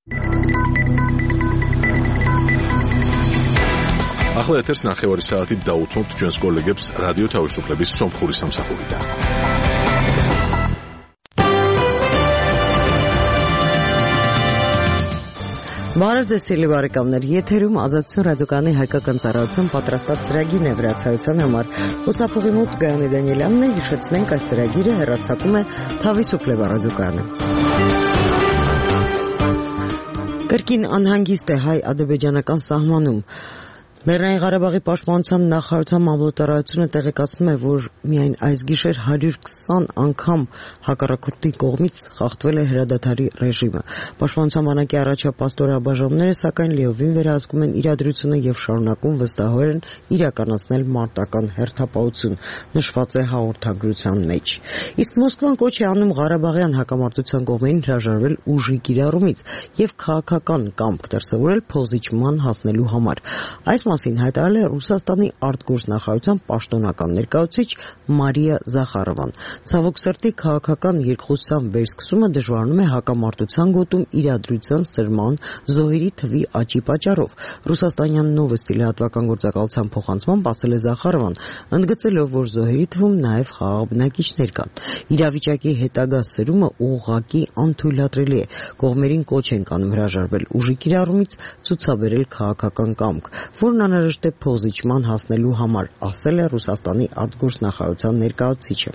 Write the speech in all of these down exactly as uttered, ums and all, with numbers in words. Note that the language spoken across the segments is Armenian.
ახლა ეთერს ნახევარი საათით დაუთმობთ ჩვენს კოლეგებს რადიო თავისუფლების სომხური სამსახურიდან. Բարև բարեկամներ, եթերում ազատություն ռադիոկայանի հայկական ծառայության պատրաստած ծրագիրն է վրացայության համար։ Խոսափողի մոտ Գայանե Դանիելյանն է, հիշեցնենք այս ծրագիրը հեռարձակում է Թավիսուփլե ռադիոկայանը։ Կրկին անհանգիստ է հայ-ադրբեջանական սահմանում։ Լեռնային Ղարաբաղի պաշտպանության նախարարության մամլոյթարայությունը տեղեկացնում է, որ միայն այս գիշեր հարյուր քսան անգամ հակառակորդի կողմից խախտվել է հրադադարի ռեժիմը։ Պաշտպանության բանակի առաջապատстоր աբաժանումները սակայն լիովին վերահսկում են իրադրությունը եւ շարունակում վստահորեն իրականացնել մարտական հերթապահություն, նշված է հաղորդագրության մեջ։ Իսկ Մոսկվան կոչ է անում Ղարաբաղյան հակամարտության կողմերին հրաժարվել ուժի կիրառումից եւ քաղաքական կամք դրսեւորել փոխզիջման հասնելու համար։ Այս մասին հայտարարել է Ռուսաստանի արտգործնախարարության պաշտոնական ներկայացուցիչ Մարիա Զախարովան։ Ցավոք սրտի քաղաքական երկխոսության վերսկսումը դժվարանում է հակամարտության գոտում իրադրության սրման զոհերի թվի աճի պատճառով։ Ռուսաստանյան Նովոստի լրատվական գործակալության փոխանցմամբ ասել է Զախարովան, ընդգծելով, որ զոհերի թվում նաև խաղաղ բնակիչներ կան։ Իրավիճակի հետագա սրումը ուղղակի անթույլատրելի է։ Կողմերին կոչ են կանում հրաժարվել ուժի կիրառումից, ցուցաբերել քաղաքական կամք, որն անհրաժեշտ է փոխզիջման հասնելու համար, ասել է Ռուսաստանի արտգործնախարարության ներկայացուցիչը։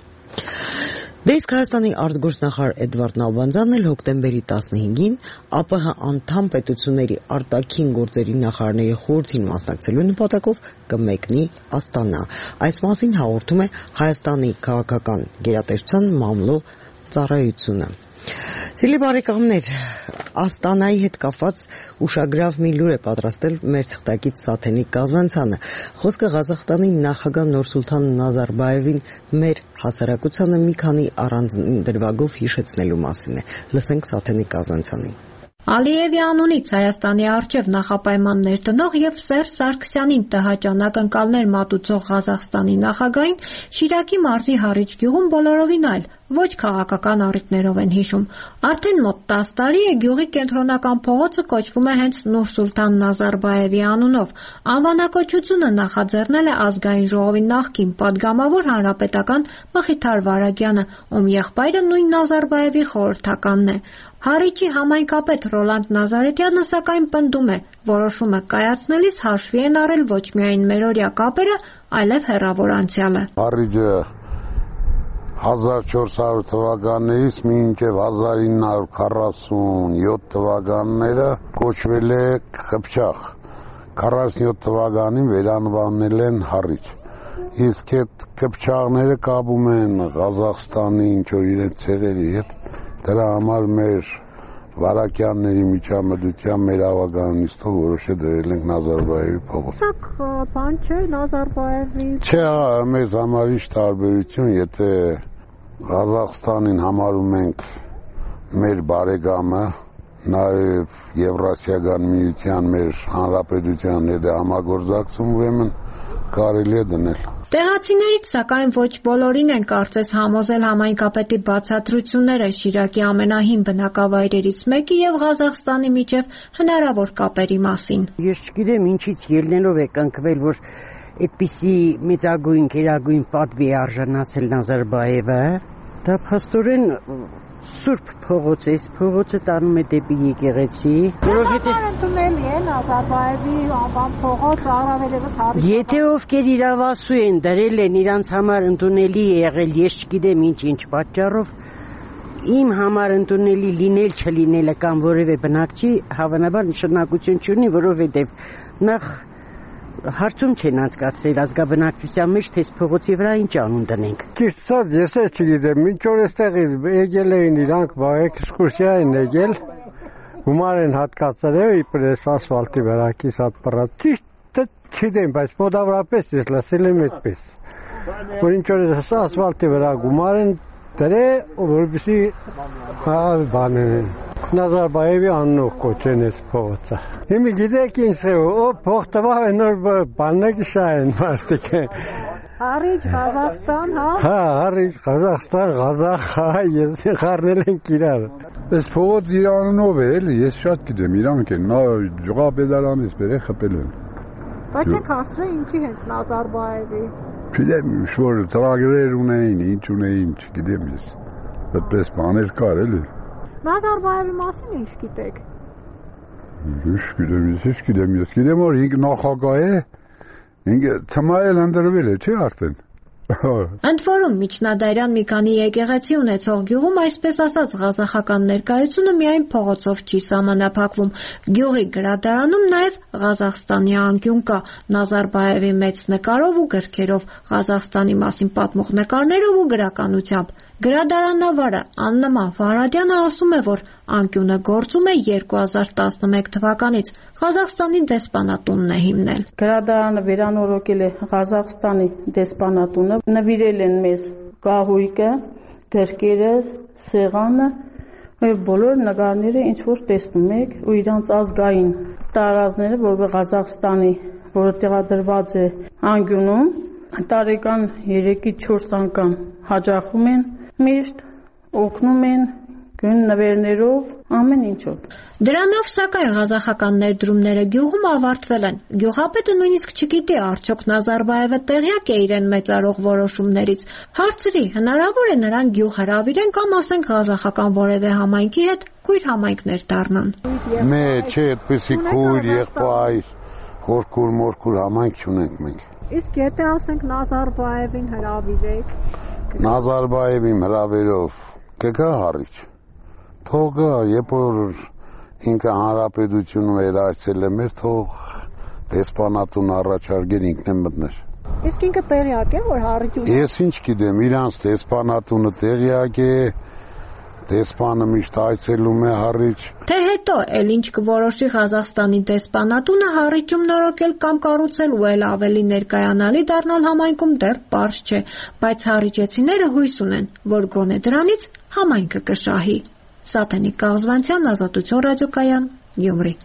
Դե իսկ Հայաստանի արտգործնախարար Էդվարդ Նալբանդյանն էլ հոկտեմբերի տասնհինգին ԱՊՀ անդամ պետությունների արտաքին գործերի նախարարների խորհրդին մասնակցելու նպատակով կմեկնի Աստանա։ Այս մասին հաղորդում է Հայաստանի քաղաքական գերատեսչության մամլո ծառայությունը։ Սիրելի բարեկամներ, Աստանայի հետ կապված ուշագրավ մի լուր է պատրաստել մեր թղթակից Սաթենիկ Կազանցյանը։ Խոսքը Ղազախստանի նախագահ Նուրսուլթան Նազարբաևին մեր հասարակությանը մի քանի առանձին դրվագով հիշեցնելու մասին է։ Լսենք Սաթենիկ Կազանցյանին։ Ալիևի անունից Հայաստանի առջև նախապայմաններ տնող եւ Սերժ Սարգսյանին տհաճանակ ընկալներ մատուցող Ղազախստանի նախագահին Շիրակի մարզի Հառիչ գյուղում բոլորովին այլ, ոչ քաղաքական առիթներով են հիշում։ Արդեն մոտ տասը տարի է գյուղի կենտրոնական փողոցը կոչվում է հենց Նուրսուլթան Նազարբաևի անունով։ Անվանակոչությունը նախաձեռնել է ազգային ժողովի նախկին պատգամավոր հանրապետական Մխիթար Վարագյանը, ում եղբայրը նույն Նազարբաևի խորհրդականն է։ Հառիչի համայնքապետ Ռոլանդ Նազարեթյանը սակայն պնդում է, որոշումը կայացնելիս հաշվի են առել ոչ միայն մերօրյա կապերը, այլև հեռավոր անցյալը։ Հառիչը հազար չորս հարյուր թվականից մինչև հազար ինը հարյուր քառասունյոթ թվականները կոչվել է Խփչախ։ քառասունյոթ թվականին վերանվանել են Հառիչ։ Իսկ այդ Խփչաղները կապում են Ղազախստանի ինչ-որ իրենց ցեղերի հետ։ Դրա համար մեր վարակյանների միջամտությամբ մեր ավականիստով որոշե դրել ենք Նազարբաևի փողոց։ Սա բան չէ Նազարբաևի։ Չէ, մեզ համար ինչ տարբերություն, եթե Ղազախստանին համարում ենք մեր բարեկամը, նաև Եվրասիական միության մեր հանրապետության հետ համագործակցում, ուրեմն կարելի է դնել։ Տեղացիներից սակայն ոչ բոլորին են կարծես համոզել համայնքապետի բացատրությունները Շիրակի ամենահին բնակավայրերից մեկի եւ Ղազախստանի միջև հնարավոր կապերի մասին։ Ես չգիտեմ ինչից ելնելով է կնքվել, որ այդպիսի մեծագույն գերագույն պատվի արժանացել Նազարբաևը, դա փաստորեն Սուրբ փողոց է, փողոցը տանում է դեպի եկեղեցի, որովհետեւ ընդունելի է Նազարբաևի անվան փողոց առավելևս Հառիչ։ Եթե ովքեր իրավասու են դրել են իրանց համար ընդունելի եղել, ես չգիտեմ ինչ-ինչ պատճառով, իմ համար ընդունելի լինել չլինելը կամ որևէ բնակչի հավանաբար նշանակություն չունի, որովհետեւ նախ հարցում չեն անցկացրել ազգաբնակչության մեջ, թե փողոցի վրա ինչ անուն դնենք։ Ճիշտ ասած, ես էլ չգիտեմ, մինչ որ այստեղից եկել էին իրանք էքսկուրսիա են եկել, գումար են հատկացրել իբր էս ասֆալտի վրա կիսատ պռած։ Ճիշտ չգիտեմ, բայց մոտավորապես ես լսել եմ այդպես, որ ինչ որ էս ասֆալտի վրա գումար են դրել, որպեսզի բանեն Նազարբաևի անունով կոչեն էս փողոցը։ Հիմա գիտեք ինչ է, ո փող տվավ են նոր բաններ կշահեն մարդիկ։ Հարիջ Ղազախստան, հա։ Հա, Հարիջ Ղազախստան, Ղազախ, հա, ես խառնել ենք իրար։ Այս փողոց իր անունով է, էլի, ես շատ գիտեմ, իրանք են, նա ջղապետարանից բերե խփել են։ Բայց եք հասրե ինչի հենց Նազարբաևի։ Չգիտեմ, ինչ-որ ծրագրեր ունեին, ինչ ունեին, չգիտեմ ես։ Այդպես բաներ կար, էլի։ Նազարբաևի մասին ինչ գիտեք։ Ինչ գիտեմ, ես ինչ գիտեմ, ես գիտեմ, որ ինք նախագահ է, ինքը ծմայել ընդրվել է, չէ՞ արդեն։ Ընդ որում միջնադարյան մի քանի եկեղեցի ունեցող գյուղում այսպես ասած ղազախական ներկայությունը միայն փողոցով չի սահմանափակվում։ Գյուղի գրադարանում նաև Ղազախստանի անկյուն կա, Նազարբաևի մեծ նկարով ու գրքերով, Ղազախստանի մասին պատմող նկարներով ու գրականությամբ։ Գրադարանավարը Աննման Վարադյանը ասում է, որ անկյունը գործում է երկու հազար տասնմեկ թվականից, Ղազախստանի դեսպանատունն է հիմնել։ Գրադարանը վերանորոգել է Ղազախստանի դեսպանատունը, նվիրել են մեզ գահույկը, գրքերը, սեղանը, բոլոր նկարները ինչ որ տեսնում եք ու իրանց ազգային տարազները, որը Ղազախստանի, որը տեղադրված է անկյունում, տարեկան երեքից չորս անգամ հաճախում են, միշտ օգնում են գույն նվերներով, ամեն ինչով։ Դրանով սակայն ղազախական ներդրումները գյուղում ավարտվել են։ Գյուղապետը նույնիսկ չգիտի արդյոք Նազարբաևը տեղյակ է իրեն մեծարող որոշումներից։ Հարցրի, հնարավոր է նրան գյուղ հրավիրեն կամ ասենք ղազախական որևէ համայնքի հետ քույր համայնքներ դառնան։ Մե չէ, այդպեսի քույր, եղբայր, խորքուր մորքուր համայնք չունենք մենք։ Իսկ եթե ասենք Նազարբաևին հրավիրեք։ Նազարբաևին հրավերով կգա Հարիջ։ Թող գա, երբ որ ինքը հանրապետություն վերահսել է մեր, թող դեսպանատուն առաջարկել ինքն է մտներ։ Իսկ ինքը տեղյակ է, որ Հարիջում։ Ես ինչ գիտեմ, իրանց դեսպանատունը տեղյակ է, դեսպանը միշտ այցելում է Հարիջ։ Թե հետո էլ ինչ կորոշի Ղազախստանի դեսպանատունը Հարիջում նորոգել կամ կառուցել ու էլ ավելի ներկայանալի դառնալ համայնքում դեռ պարզ չէ, բայց հարիջեցիները հույս ունեն, որ գոնե դրանից համայնքը կշահի։ Սաթենիկ Կաղզվանցյան, Ազատություն ռադիոկայան, Գյումրի։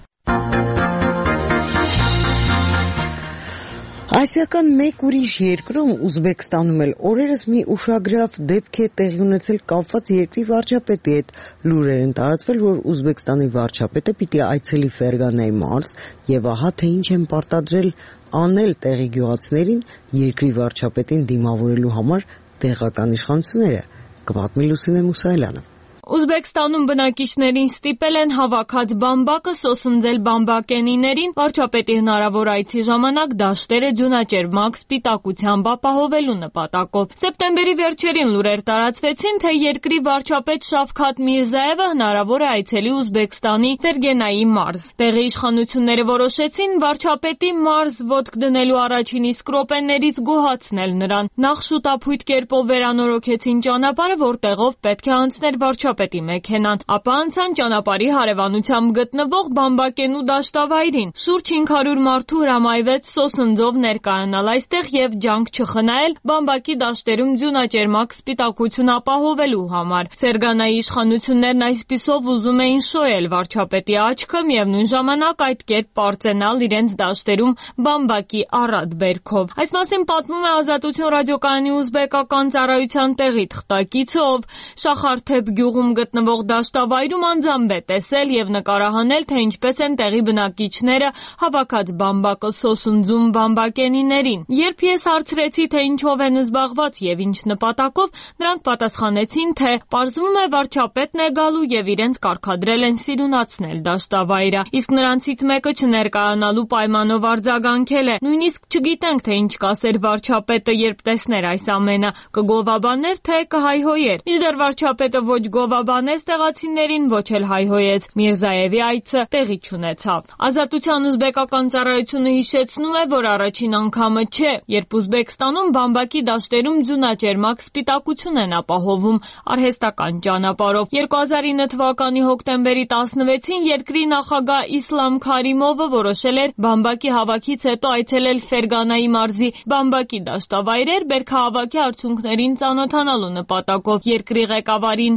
Ասիական մեկ ուրիշ երկրում Ուզբեկստանում էլ օրերս մի ուշագրավ դեպք է տեղի ունեցել կապված երկրի վարչապետի հետ։ Լուրեր են տարածվել, որ Ուզբեկստանի վարչապետը պիտի այցելի Ֆերգանայի մարզ եւ ահա թե ինչ են պարտադրել անել տեղի գյուղացիներին երկրի վարչապետին դիմավորելու համար տեղական իշխանությունները։ Կպատմի Լուսինե Մուսայելյանը։ Ուզբեկստանում բնակիչներին ստիպել են հավաքած բամբակը սոսնձել բամբակենիներին վարչապետի հնարավոր այցի ժամանակ դաշտերը ջունաճերմակ սպիտակությամբ ապահովելու նպատակով։ Սեպտեմբերի վերջերին լուրեր տարածվեցին, թե երկրի վարչապետ Շավքաթ Միրզաևը հնարավոր է այցելի Ուզբեկստանի Ֆերգենայի մարզ։ Տեղի իշխանությունները որոշեցին վարչապետի մարզ ոտք դնելու առաջին իսկ րոպեներից գոհացնել նրան։ Նախ շուտափույթ կերպով վերանորոգեցին ճանապարհը, որտեղով պետք է անցներ վարչապետի պետի մեքենան, ապա անցան ճանապարհի հարևանությամբ գտնվող բամբակենու դաշտավայրին։ Շուրջ հինգ հարյուր մարդու հրամայվեց սոսնձով ներկայանալ այստեղ եւ ջանք չխնայել բամբակի դաշտերում ձյունաճերմակ սպիտակություն ապահովելու համար։ Ֆերգանայի իշխանություններն այսպիսով ուզում էին շոյել վարչապետի աչքը, միևնույն ժամանակ այդ կերպ պարծենալ իրենց դաշտերում բամբակի առատ բերքով։ Այս մասին պատմում է Ազատություն ռադիոկայանի ուզբեկական ծառայության տեղի թղթակիցը, ով Շախարթեփ գյուղում գտնվող դաշտավայրում անձամբ է տեսել եւ նկարահանել, թե ինչպես են տեղի բնակիչները հավաքած բամբակը սոսնձում բամբակենիներին։ Երբ ես հարցրեցի, թե ինչով են զբաղված եւ ինչ նպատակով, նրանք պատասխանեցին, թե պարզվում է վարչապետն է գալու եւ իրենց կարգադրել են սիրունացնել դաշտավայրը։ Իսկ նրանցից մեկը չներկայանալու պայմանով արձագանքել է. նույնիսկ չգիտենք, թե ինչ կասեր վարչապետը, երբ տեսներ այս ամենը, կգովաբաներ, թե կհայհոյեր։ Մինչդեռ վարչապետը ոչ գովաբանեց տեղացիներին, ոչ էլ հայհոյեց։ Միրզաևի այցը տեղի չունեցավ։ Ազատության ուզբեկական ծառայությունը հիշեցնում է, որ առաջին անգամը չէ, երբ Ուզբեկստանում բամբակի դաշտերում ձյունաճերմակ սպիտակություն են ապահովում արհեստական ճանապարհով։ երկու հազար ինը թվականի հոկտեմբերի տասնվեցին երկրի նախագահ Իսլամ Քարիմովը որոշել էր բամբակի հավաքից հետո այցելել Ֆերգանայի մարզի բամբակի դաշտավայրեր բերքահավաքի արդյունքներին ծանոթանալու նպատակով։ Երկրի ղեկավարին հավուր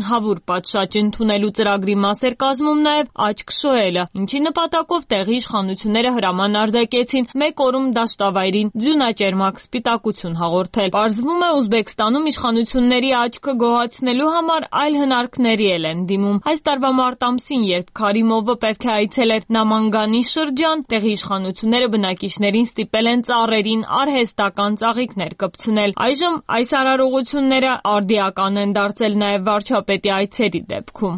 պատշաճ ընդունելու ծրագրի մաս էր կազմում նաև աչք շոյելը, ինչի նպատակով տեղի իշխանությունները հրաման արձակեցին մեկ օրում դաշտավայրին ձյունաճերմակ սպիտակություն հաղորդել։ Պարզվում է, Ուզբեկստանում իշխանությունների աչքը գոհացնելու համար այլ հնարքների էլ են դիմում։ Այս տարվա մարտ ամսին, երբ Քարիմովը պետք է այցելեր Նամանգանի շրջան, տեղի իշխանությունները բնակիչներին ստիպել են ծառերին արհեստական ծաղիկներ կպցնել։ Այժմ այս արարողությունները արդիական են դարձել նաև վարչապետի այցերի դեպքում։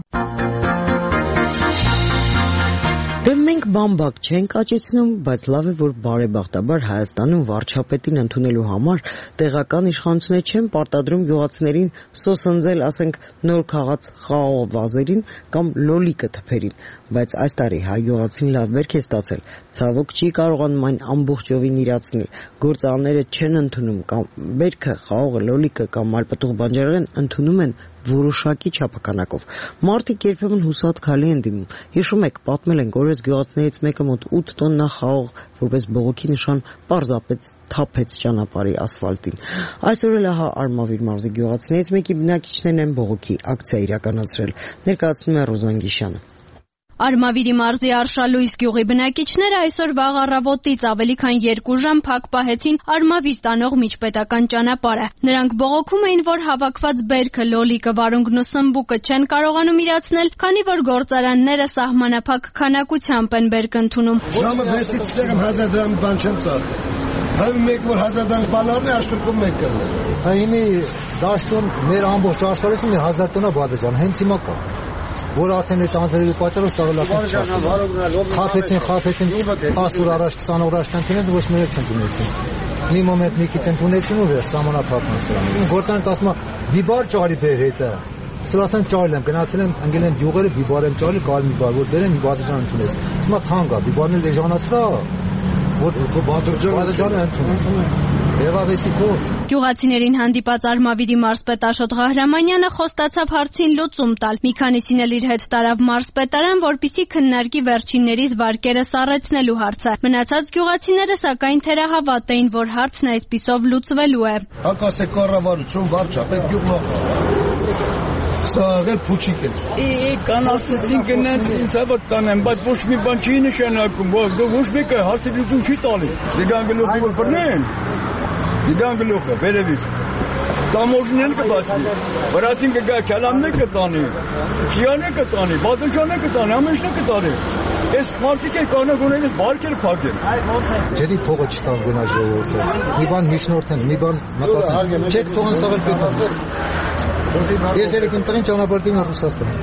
Դե մենք բամբակ չենք աճեցնում, բայց լավ է, որ բարեբախտաբար Հայաստանում վարչապետին ընդունելու համար տեղական իշխանությունները չեն պարտադրում գյուղացիներին սոսնձել, ասենք, նոր քաղաց խաղող վազերին կամ լոլիկը թփերին, բայց այս տարի հայ գյուղացին լավ բերք է ստացել, ցավոք չի կարողանում այն ամբողջովին իրացնել, գործարանները չեն ընդունում կամ բերքը, խաղողը, լոլիկը կամ ալպտուղ բանջարեղեն ընդունում են որոշակի չափականակով։ Մարդիկ երբեմն հուսատ քալի են դիմում։ Հիշում եք, պատմել ենք, օրես գյուղացիներից մեկը մոտ ութ տոննա խաղող որպես բողոքի նշան պարզապես թափեց ճանապարհի ասֆալտին։ Այսօր էլ ահա Արմավիր մարզի գյուղացիներից մեկի բնակիչներն են բողոքի ակցիա իրականացրել, ներկայացնում է Ռոզան Գիշյանը։ Արմավիրի մարզի Արշալույս գյուղի բնակիչները այսօր վաղ առավոտից ավելի քան երկու ժամ փակ պահեցին Արմավիր տանող միջպետական ճանապարհը։ Նրանք բողոքում էին, որ հավաքված բերքը, լոլիկը, վարունգն ու սմբուկը չեն կարողանում իրացնել, քանի որ գործարանները սահմանափակ քանակությամբ են բերք ընդունում։ Ժամը վեցից ստեղեմ հազար դրամ բան չեմ ծախել։ Հայ մեկ որ հազար դրամ բանալն է աշտուրքում մեկ կրնել։ Հայ մի դաշտում մեր ամբողջ Արշալույսում մի հազար տոննա բادرجان հենց հիմա կա։ Որ արդեն այդ անվերերի պատճառով սաղլակից չասում։ Խափեցին, խափեցին, տասը օր առաջ, քսան օր առաջ տենեցին, ոչ մի չեն տունեցին։ Մի մոմենտ մի քիչ են տունեցին ու վեր, սամանափակն սրան։ Գործանից ասում է, բիբար ճարի բեր հետը։ Սրասեմ ճարել եմ, գնացել եմ, ընկել եմ գյուղերը, բիբար եմ ճարել, կարել մի բար, որ բերեն մի բادرجان ընդունես։ Ասում է թանկ է, բիբարն էլ էժանացրա, որ բادرجանը ընդունել։ Գյուղացիներին հանդիպած Արմավիրի մարզպետ Աշոտ Ղահրամանյանը խոստացավ հարցին լուծում տալ։ Մի քանիսին էլ իր հետ տարավ մարզպետարան, որպեսզի քննարկի վերջիններից վարկերը սառեցնելու հարցը։ Մնացած գյուղացիները սակայն թերահավատ էին, որ հարցն այսպիսով լուծվելու է։ Հակասե կառավարություն, վարչապետ, գյուղնախարար։ Սաղել փուչիկ է։ Է կանացեցին գնաց ինձ հավատ տանեմ, բայց ոչ մի բան չի նշանակում, ոչ մեկը հարցի լուծում չի տալի։ Զիգան գլուխի որ բռնեն։ Զիգան գլուխը վերևից։ Տամոժնեն կբացի։ Վրացին կգա քալամներ կտանի։ Քիանը կտանի, բادرجانը կտանի, ամենը կտանի։ Այս մարդիկ են կանա գոնելից բարկեր փակել։ Ջերի փողը չտան գոնա ժողովուրդը։ Մի բան միջնորդեն, մի բան մտածեն։ Չեք թողան սաղել պետք։ Ես երեք եմ տղին ճանապարհին Ռուսաստան։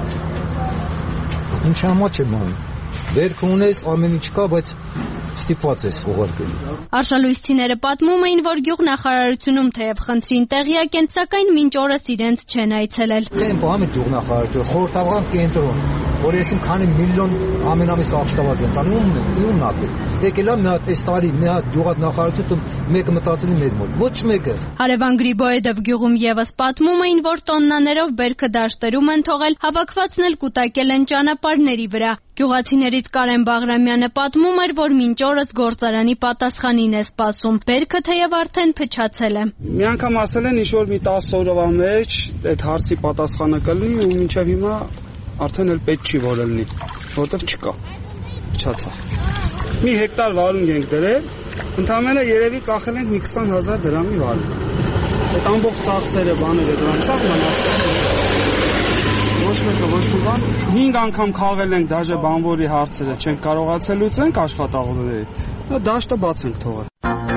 Ինչ համաչ եմ անում։ Դերք ունես ամեն ինչ կա, բայց ստիպված ես ուղարկելու։ Արշալույսցիները պատմում էին, որ գյուղնախարարությունում թեև խնդրին տեղյակ են, սակայն մինչ օրս իրենց չեն այցելել։ Չեն բամի գյուղնախարարություն, խորհրդական կենտրոն, որ եսիմ քանի միլիոն ամենամիս աղշտավար կենտրոն ումն է, ումն ապել։ Եկել եմ մի հատ այս տարի մի հատ գյուղնախարարություն մեկը մտածելի մեր մոտ, ոչ մեկը։ Հարևան Գրիբոեդով գյուղում եւս պատմում էին, որ տոննաներով բերքը դաշտերում են թողել, հավաքվածն էլ կուտակել են ճանապարհների վրա։ Գյուղացիներից Կարեն Բաղրամյանը պատմում էր, որ մինչ օրս գործարանի պատասխանին է սպասում։ Բերքը թեև արդեն փչացել է։ Մի անգամ ասել են, ինչ որ մի տասը օրվա մեջ այդ հարցի պատասխանը կլինի ու մինչև հիմա արդեն էլ պետք չի որ լինի, որտեվ չկա։ Փչացավ։ Մի հեկտար վարունգ ենք դրել, ընդամենը երևի ծախել ենք մի քսան հազար դրամի վարունգ։ Այդ ամբողջ ծախսերը բաները դրանք սաղ մնացել։ Ոչ մեկը ոչ մի բան։ հինգ անգամ խաղել ենք դաժե բանվորի հարցերը, չենք կարողացել լուծենք աշխատողների։ Դաշտը բաց ենք թողել։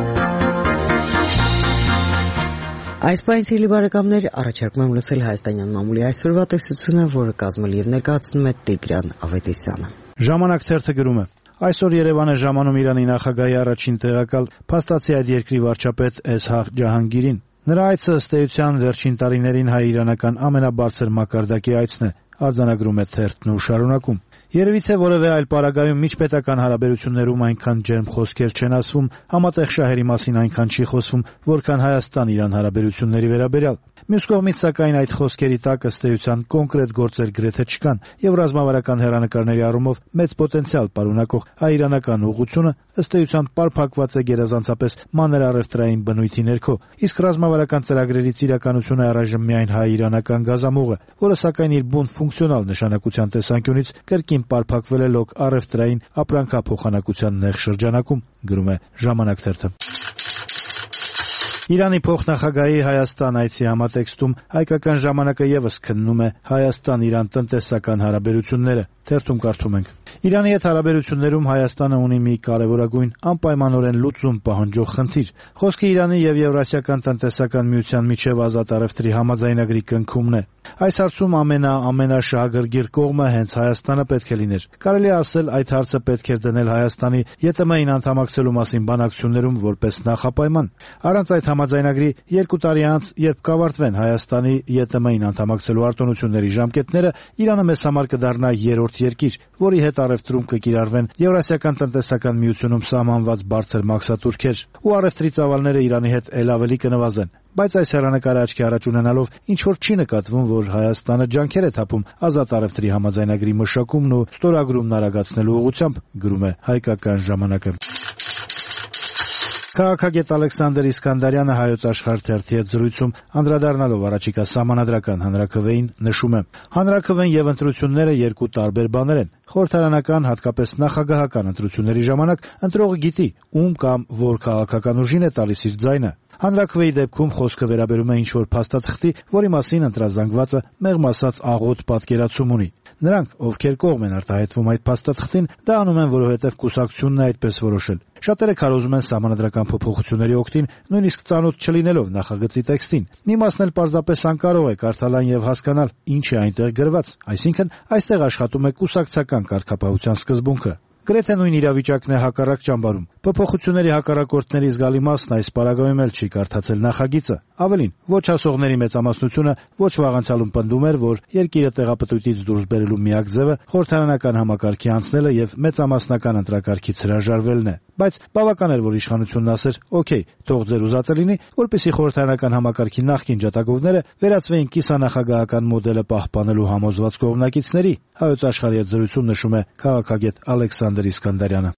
Այս պահին սիրելի բարեկամներ, առաջարկում եմ լսել հայաստանյան մամուլի այսօրվա տեսությունը, որը կազմել եւ ներկայացնում է Տիգրան Ավետիսյանը։ Ժամանակ թերթը գրում է. Այսօր Երևան է ժամանում Իրանի նախագահի առաջին տեղակալ փաստացի այդ երկրի վարչապետ Էսհաղ Ջահանգիրին։ Նրա այցը ըստ էության վերջին տարիներին հայ-իրանական ամենաբարձր մակարդակի այցն է, արձանագրում է թերթն ու շարունակում։ Երևի թե որևէ այլ պարագայում միջպետական հարաբերություններում այնքան ջերմ խոսքեր չեն ասվում, համատեղ շահերի մասին այնքան չի խոսվում, որքան Հայաստան-Իրան հարաբերությունների վերաբերյալ։ Մյուս կողմից, սակայն, այդ խոսքերի տակ ըստ էության կոնկրետ գործեր գրեթե չկան, եւ ռազմավարական հեռանկարների առումով մեծ պոտենցիալ պարունակող հայ-իրանական ուղղությունը ըստ էության պարփակված է գերազանցապես մանր առևտրային բնույթի ներքո, իսկ ռազմավարական ծրագրերից իրականությունը առայժմ միայն հայ-իրանական գազամուղ է, որը սակայն իր բուն ֆունկցիոնալ նշանակության տեսանկյունից կրկին պարփակվել է լոկ առևտրային ապրանքափոխանակության նեղ շրջանակում, գրում է «Ժամանակ» թերթը։ Իրանի փոխնախագահի Հայաստան այցի համատեքստում Հայկական ժամանակը ևս քննում է Հայաստան-Իրան տնտեսական հարաբերությունները։ Թերթում կարդում ենք. Իրանի հետ հարաբերություններում Հայաստանը ունի մի կարևորագույն անպայմանորեն լուծում պահանջող խնդիր։ Խոսքը Իրանի եւ Եվրասիական տնտեսական միության միջև ազատ առևտրի համաձայնագրի կնքումն է։ Այս հարցում ամենա-ամենաշահագրգիռ կողմը հենց Հայաստանը պետք է լիներ։ Կարելի է ասել, այդ հարցը պետք էր դնել Հայաստանի ԵՏՄ-ին անդամակցելու մասին բանակցություններում որպես նախապայման։ Առանց այդ համաձայնագրի երկու տարի անց, երբ կավարտվեն Հայաստանի ԵՏՄ-ին անդամակցելու արտոնությունների ժամկետները, Իրանը մեզ համար կդառնա երրորդ երկիր, որի հետ առևտրում կկիրառվեն Եվրասիական տնտեսական միությունում սահմանված բարձր մաքսատուրքեր, ու առևտրի ծավալները Իրանի հետ ել ավելի կնվազեն։ Բայց այս հեռանկարը աչքի առաջ ունենալով ինչ որ չի նկատվում, որ Հայաստանը ջանքեր է թափում ազատ առևտրի համաձայնագրի մշակումն ու ստորագրումն արագացնելու ուղղությամբ, գրում է Հայկական ժամանակը։ Քաղաքագետ Ալեքսանդր Իսկանդարյանը Հայոց Աշխարհ թերթի հետ զրույցում անդրադառնալով առաջիկա սահմանադրական հանրաքվեին նշում է. հանրաքվեն եւ ընտրությունները երկու տարբեր բաներ են։ Խորհրդարանական, հատկապես նախագահական ընտրությունների ժամանակ ընտրողը գիտի, ում կամ որ քաղաքական ուժին է տալիս իր ձայնը։ Հանրաքվեի դեպքում խոսքը վերաբերում է ինչ-որ փաստաթղթի, որի մասին ընտրազանգվածը մեղմ ասած աղոտ պատկերացում ունի։ Նրանք, ովքեր կողմ են արտահայտվում այդ փաստաթղթին, դա անում են, որովհետև կուսակցությունն է այդպես որոշել։ Շատերը քարոզում են սահմանադրական փոփոխությունների օգտին, նույնիսկ ծանոթ չլինելով նախագծի տեքստին։ Մի մասն էլ պարզապես անկարող է կարդալան եւ հասկանալ, ինչ է այնտեղ գրված, այսինքն այստեղ աշխատում է կուսակցական կարգապահության սկզբունքը։ Գրեթե նույն իրավիճակն է հակառակ ճամբարում։ Փոփոխությունների հակառակորդների զգալի մասն այս պարագայում էլ չի կարդացել նախագիծը։ Ավելին, ոչ ասողների մեծամասնությունը ոչ վաղանցյալում պնդում էր, որ երկիրը տեղապտույտից դուրս բերելու միակ ձևը խորհրդարանական համակարգի անցնելը եւ մեծամասնական ընտրակարգից հրաժարվելն է։ Բայց բավական էր, որ իշխանությունն ասեր. «Okay, թող ձեր ուզածը լինի», որպեսզի խորհրդարանական համակարգի նախկին ջատագովները վերածվեին կիսանախագահական մոդելը պահպանելու համոզված կողմնակիցների։ Հայոց աշխարհի հետ զրույցում նշում է քաղաքագետ Ալեքսանդր Իսկանդարյանը։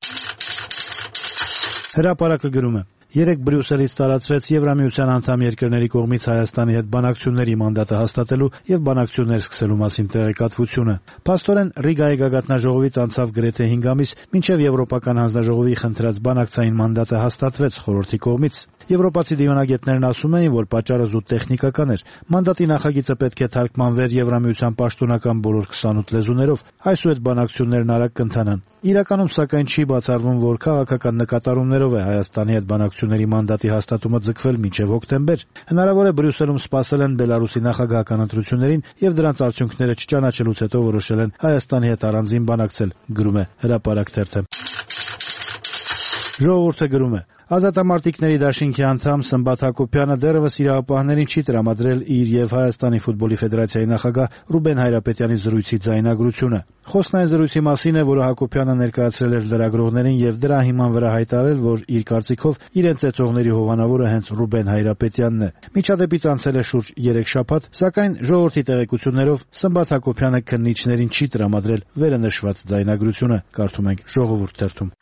Հրապարակը գրում է. Երեկ Բրյուսելից տարածվեց Եվրամիության անդամ երկրների կողմից Հայաստանի հետ բանակցությունների մանդատը հաստատելու եւ բանակցություններ սկսելու մասին տեղեկատվությունը։ Փաստորեն Ռիգայի գագաթնաժողովից անցավ գրեթե հինգ ամիս, մինչեւ Եվրոպական հանձնաժողովի խնդրած բանակցային մանդատը հաստատվեց խորհրդի կողմից։ Եվրոպացի դիվանագետներն ասում էին, որ պատճառը զուտ տեխնիկական էր։ Մանդատի նախագիծը պետք է թարգմանվեր Եվրամիության պաշտոնական բոլոր քսանութ լեզուներով, այսուհետ բանակցություններն արագ կընթանան։ Իրականում, սակայն, չի բացառվում, որ քաղաքական նկատառումներով է Հայաստանի հետ բանակցությունների մանդատի հաստատումը ձգվել մինչև հոկտեմբեր։ Հնարավոր է Բրյուսելում սպասել են Բելարուսի նախագահական ընտրություններին եւ դրանց արդյունքները չճանաչելուց հետո որոշել են Հայաստանի հետ առանձին բանակցել, գրում է Հրապարակ թերթը։ Ժողովուրդը գրում է. Ազատամարտիկների դաշինքի անդամ Սմբատ Հակոբյանը դեռևս իրավապահներին չի տրամադրել իր եւ Հայաստանի ֆուտբոլի ֆեդերացիայի նախագահ Ռուբեն Հայրապետյանի զրույցի ձայնագրությունը։ Խոսքն այն զրույցի մասին է, որը Հակոբյանը ներկայացրել էր լրագրողներին եւ դրա հիման վրա հայտարարել, որ իր կարծիքով իրենց ծեծողների հովանավորը հենց Ռուբեն Հայրապետյանն է։ Միջադեպից անցել է շուրջ երեք շաբաթ, սակայն ժողովրդի տեղեկություններով Սմբատ Հակոբյանը քննիչներին չի տրամադրել վերը նշված ձայնագրությունը, կարդում ենք Ժողովուրդ թերթում։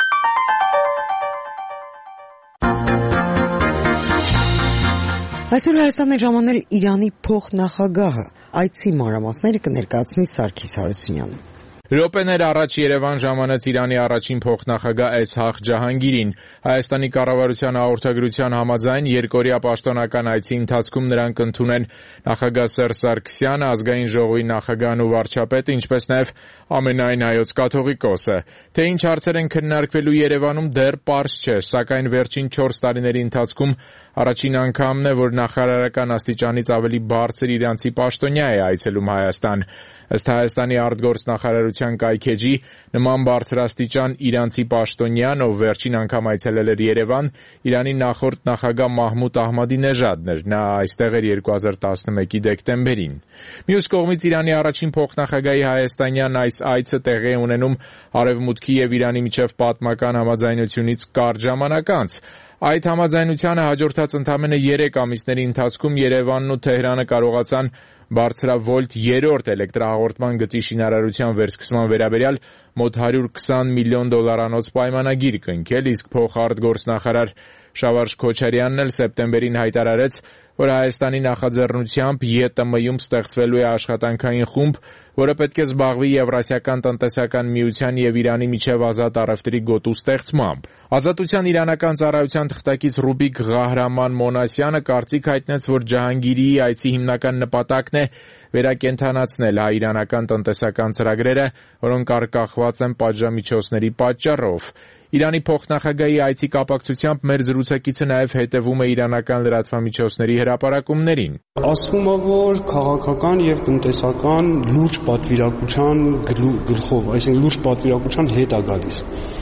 Այսօր Հայաստան է ժամանել Իրանի փոխնախագահը։ Այցի մանրամասները կներկայացնի Սարգիս Հարությունյանը։ Րոպեներ առաջ Երևան ժամանեց Իրանի առաջին փոխնախագահ Էսհաղ Ջահանգիրին։ Հայաստանի կառավարության հաղորդագրության համաձայն երկօրյա պաշտոնական այցի ընթացքում նրան կընդունեն նախագահ Սերժ Սարգսյանը, ազգային ժողովի նախագահն ու վարչապետը, ինչպես նաև ամենայն հայոց կաթողիկոսը։ Թե ինչ հարցեր են քննարկվելու Երևանում դեռ պարզ չէ, սակայն վերջին չորս տարիների ընթացքում առաջին անգամն է, որ նախարարական աստիճանից ավելի բարձր իրանցի պաշտոնյա է այցելում Հայաստան։ Ըստ Հայաստանի արտգործնախարարության կայքեջի, նման բարձրաստիճան իրանցի պաշտոնյան, ով վերջին անգամ այցելել էր Երևան, Իրանի նախորդ նախագահ Մահմուդ Ահմադինեժադն էր, նա այստեղ էր երկու հազար տասնմեկի դեկտեմբերին։ Մյուս կողմից Իրանի առաջին փոխնախագահի հայաստանյան այս այցը տեղի է ունենում Արևմուտքի եւ Իրանի միջև պատմական համաձայնությունից կարճ ժամանակ անց։ Այդ համաձայնությանը հաջորդած ընդամենը երեք ամիսների ընթացքում Երևանն ու Թեհրանը կարողացան բարձրավոլտ երրորդ էլեկտրահաղորդման գծի շինարարության վերսկսման վերաբերյալ մոտ հարյուր քսան միլիոն դոլարանոց պայմանագիր կնքել, իսկ փոխարտգործնախարար Շավարժ Քոչարյանն էլ սեպտեմբերին հայտարարեց, որ Հայաստանի նախաձեռնությամբ ԵՏՄ-ում ստեղծվելու է աշխատանքային խումբ, որը պետք է զբաղվի Եվրասիական տնտեսական միության եւ Իրանի միջև ազատ առևտրի գոտու ստեղծմամբ։ Ազատության իրանական ծառայության թղթակից Ռուբիկ Ղահրաման Մոնասյանը կարծիք հայտնեց, որ Ջահանգիրի այցի հիմնական նպատակն է վերակենդանացնել հայ-իրանական տնտեսական ծրագրերը, որոնք արկախված են պատժամիջոցների պատճառով։ Իրանի փոխնախագահի այցի կապակցությամբ մեր զրուցակիցը նաև հետևում է իրանական լրատվամիջոցների հրապարակումներին։ Ասվում է, որ քաղաքական եւ տնտեսական լուրջ պատվիրակության գլխով, այսինքն լուրջ պատվիրակության հետ է գալիս։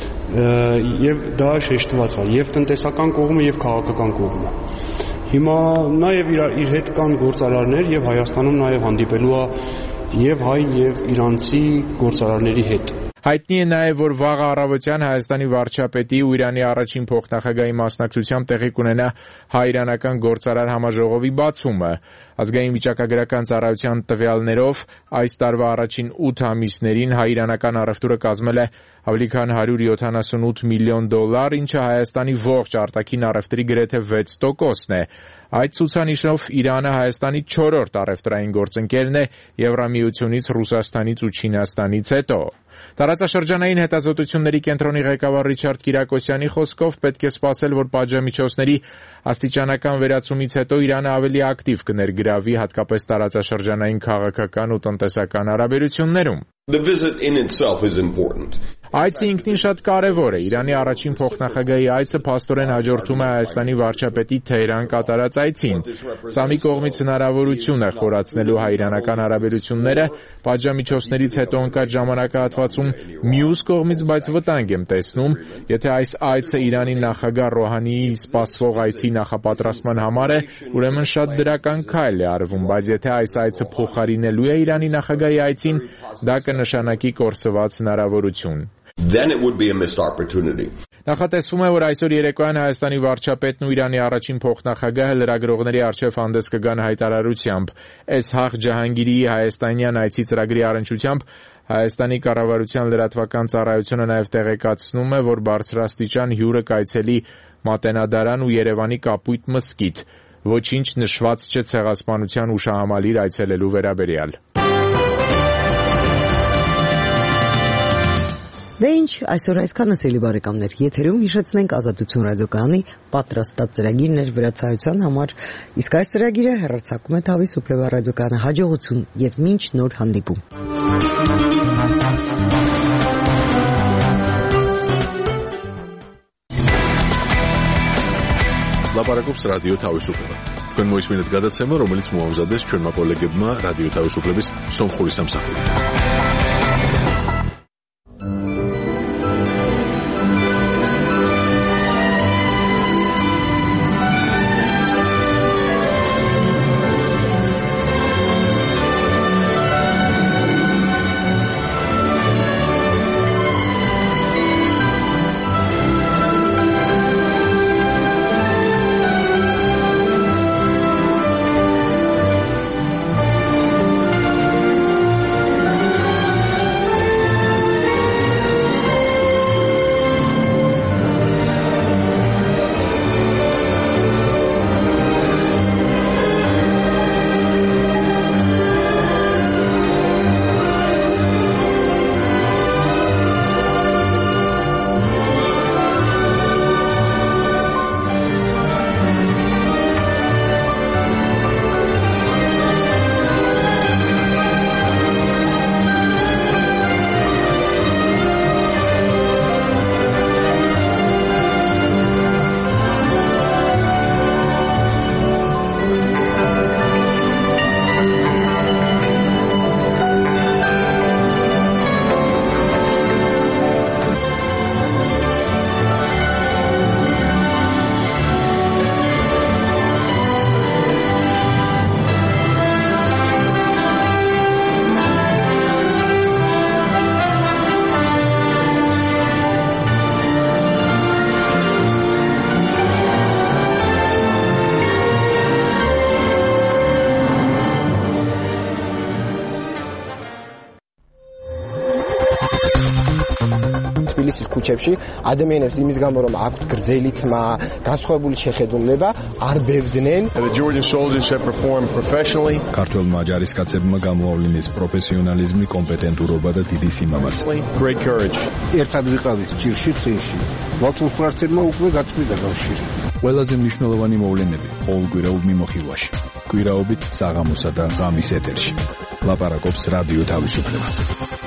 Եվ դա շեշտված է եւ տնտեսական կողմը եւ քաղաքական կողմը։ Հիմա նաեւ իր հետ կան գործարարներ եւ Հայաստանում նաեւ հանդիպելու է եւ հայ եւ իրանցի գործարարների հետ։ Հայտնի է նաև, որ վաղ առավոտյան Հայաստանի վարչապետի ու Իրանի առաջին փոխնախագահի մասնակցությամբ տեղի կունենա հայ-իրանական գործարար համաժողովի բացումը։ Ազգային վիճակագրական ծառայության տվյալներով այս տարվա առաջին ութ ամիսներին հայ-իրանական առևտուրը կազմել է ավելի քան հարյուր յոթանասունութ միլիոն դոլար, ինչը Հայաստանի ողջ արտաքին առևտրի գրեթե վեց տոկոսն է։ Այդ ցուցանիշով Իրանը Հայաստանի չորրորդ առևտրային գործընկերն է Եվրամիությունից, Ռուսաստանից ու Չինաստանից հետո։ Տարածաշրջանային հետազոտությունների կենտրոնի ղեկավար Ռիչարդ Կիրակոսյանի խոսքով պետք է սպասել, որ պատժամիջոցների աստիճանական վերացումից հետո Իրանը ավելի ակտիվ կներգրավի հատկապես տարածաշրջանային քաղաքական ու տնտեսական հարաբերություններում։ The visit in itself is important. Այցը ինքնին շատ կարևոր է։ Իրանի առաջին փոխնախագահի այցը փաստորեն հաջորդում է Հայաստանի վարչապետի Թեհրան կատարած այցին։ Սա մի կողմից հնարավորություն է խորացնելու հայ-իրանական հարաբերությունները պատժամիջոցներից հետո ընկած ժամանակահատվածում, մյուս կողմից բայց վտանգ եմ տեսնում, եթե այս այցը Իրանի նախագահ Ռոհանիի սպասվող այցի նախապատրաստման համար է, ուրեմն շատ դրական քայլ է արվում, բայց եթե այս այցը փոխարինելու է Իրանի նախագահի այցին, դա կնշանակի կորսված հնարավորություն։ Then it would be a missed opportunity. Նախատեսվում է, որ այսօր երեկոյան Հայաստանի վարչապետն ու Իրանի առաջին փոխնախագահը լրագրողների առջև հանդես կգան հայտարարությամբ։ Էսհաղ Ջահանգիրիի հայաստանյան այցի ծրագրի առնչությամբ Հայաստանի կառավարության լրատվական ծառայությունը նաև տեղեկացնում է, որ բարձրաստիճան հյուրը կայցելի Մատենադարան ու Երևանի Կապույտ մզկիթ, ոչինչ նշված չէ ցեղասպանության հուշահամալիր այցելելու վերաբերյալ։ Դե ինչ, այսօր այսքանը սիրելի բարեկամներ, եթերում հիշեցնենք Ազատություն ռադիոկայանի պատրաստած ծրագիրն էր վրացայության համար, իսկ այս ծրագիրը հեռարձակում է Թավի Սուպլեվա ռադիոկայանը, հաջողություն եւ մինչ նոր հանդիպում։ Լապարակոպս ռադիո Թավի Սուպլեվա։ Քան մոյս մինուտ գադացեմը, რომელიც մոհամզադես չորմա կոլեգებმა ռադիո Թավի Սուպլեվիս Սոմխուրի Սամսախուրի։ თბილისის ქუჩებში ადამიანებს იმის გამო რომ აქვთ გრძელი თმა, განსხვავებული შეხედულება, არ ბევრდნენ. The Georgian soldiers have performed professionally. ქართველმა ჯარისკაცებმა გამოავლინეს პროფესიონალიზმი, კომპეტენტურობა და დიდი სიმამაცე. Great courage. ერთად ვიყავით ჭირში წინში. მათულ ფრთებმა უკვე გაწყვიტა კავშირი. ყველაზე მნიშვნელოვანი მოვლენები ყოველკვირეულ მიმოხილვაში. კვირაობით საღამოსა და ღამის ეთერში. ლაპარაკობს რადიო თავისუფლება.